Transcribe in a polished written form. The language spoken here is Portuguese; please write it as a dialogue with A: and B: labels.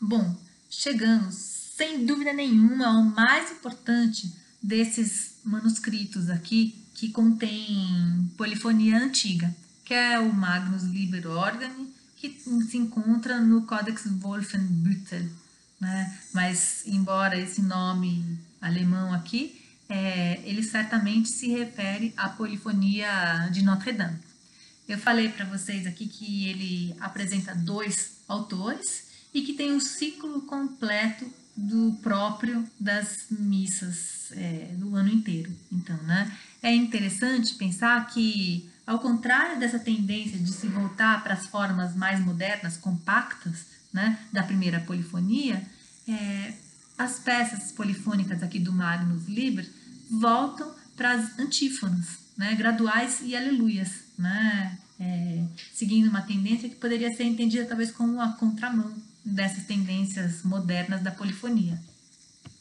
A: Bom, chegamos, sem dúvida nenhuma, ao mais importante desses manuscritos aqui, que contém polifonia antiga, que é o Magnus Liber Organi, que se encontra no Codex Wolfenbüttel, né? Mas, embora esse nome alemão aqui, ele certamente se refere à polifonia de Notre Dame. Eu falei para vocês aqui que ele apresenta 2 autores e que tem um ciclo completo do próprio das missas do ano inteiro. Então, né, é interessante pensar que, ao contrário dessa tendência de se voltar para as formas mais modernas, compactas, né, da primeira polifonia, as peças polifônicas aqui do Magnus Liber voltam para as antífonas, né, graduais e aleluias, né, seguindo uma tendência que poderia ser entendida talvez como a contramão dessas tendências modernas da polifonia.